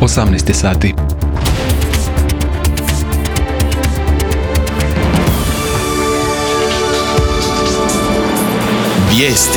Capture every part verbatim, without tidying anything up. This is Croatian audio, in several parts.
osamnaest je sati. Vijesti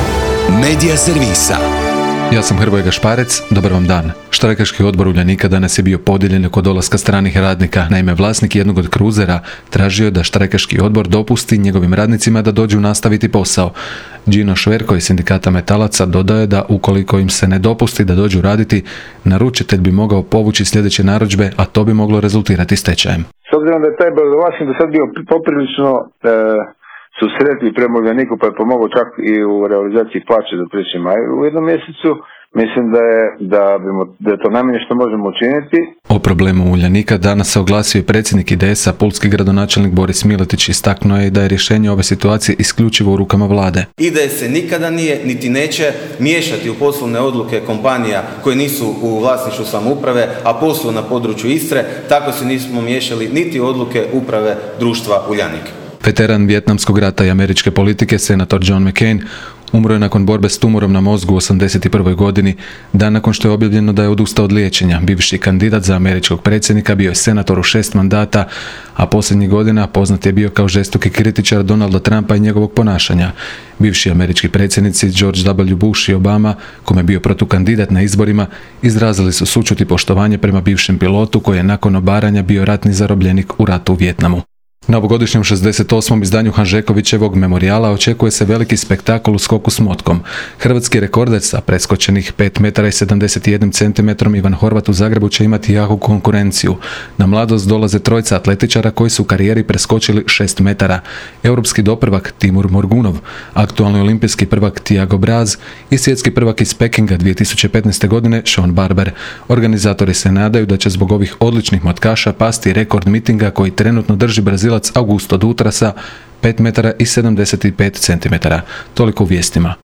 Medija servisa. Ja sam Hrvoje Gašparec, dobar vam dan. Štrajkaški odbor Uljanika danas je bio podijeljen oko dolaska stranih radnika. Naime, vlasnik jednog od kruzera tražio je da štrajkaški odbor dopusti njegovim radnicima da dođu nastaviti posao. Gino Šverko iz sindikata metalaca dodaje da ukoliko im se ne dopusti da dođu raditi, naručitelj bi mogao povući sljedeće narudžbe, a to bi moglo rezultirati stečajem. S obzirom da je taj vlasnik do sad bio poprilično e, susretli prema Uljaniku, pa je pomogao čak i u realizaciji plaće za treći maj u jednom mjesecu, mislim da je, da, bi, da je to najmanje što možemo učiniti. O problemu Uljanika danas se oglasio i predsjednik I D S-a, pulski gradonačelnik Boris Miletić. Istaknuo je da je rješenje ove situacije isključivo u rukama vlade. I D S se nikada nije, niti neće miješati u poslovne odluke kompanija koje nisu u vlasništvu samouprave, a posluju na području Istre, tako se nismo miješali niti odluke uprave društva Uljanik. Veteran Vijetnamskog rata i američke politike, senator John McCain, umro je nakon borbe s tumorom na mozgu u osamdeset prvoj godini, dan nakon što je objavljeno da je odustao od liječenja. Bivši kandidat za američkog predsjednika, bio je senator u šest mandata, a posljednjih godina poznat je bio kao žestoki kritičar Donalda Trumpa i njegovog ponašanja. Bivši američki predsjednici George W. Bush i Obama, kome je bio protukandidat na izborima, izrazili su sućut i poštovanje prema bivšem pilotu koji je nakon obaranja bio ratni zarobljenik u ratu u Vijetnamu. Na ovogodišnjem šezdeset osmom izdanju Hanžekovićevog memorijala očekuje se veliki spektakl u skoku s motkom. Hrvatski rekorder sa preskočenih pet metara i sedamdeset jedan centimetrom Ivan Horvat u Zagrebu će imati jaku konkurenciju. Na mladost dolaze trojica atletičara koji su u karijeri preskočili šest metara. Europski doprvak Timur Morgunov, aktualni olimpijski prvak Tiago Braz i svjetski prvak iz Pekinga dvije tisuće petnaeste. godine Sean Barber. Organizatori se nadaju da će zbog ovih odličnih motkaša pasti rekord mitinga koji trenutno drži Brazilac Augusto Dutrasa, pet metara i sedamdeset pet centimetara. Toliko u vijestima.